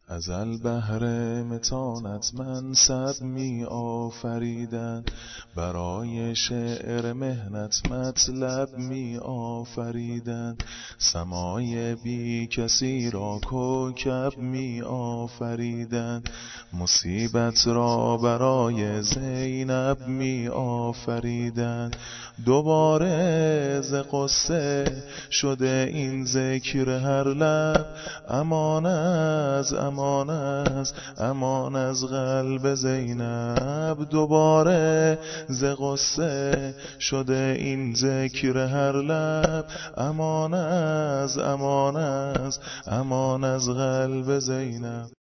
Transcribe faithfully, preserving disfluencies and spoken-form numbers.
ازل بهر متانت منصب می آفریدن، برای شعر مهنت مطلب می آفریدن. سمای بی کسی را کوکب می آفریدن، مصیبت را برای زینب می آفریدن. دوباره ز قصه شده این ذکر هر لب، امان از امان از امان از قلب زینب. دوباره ز قصه شده این ذکر هر لب، امان از امان از امان از قلب زینب.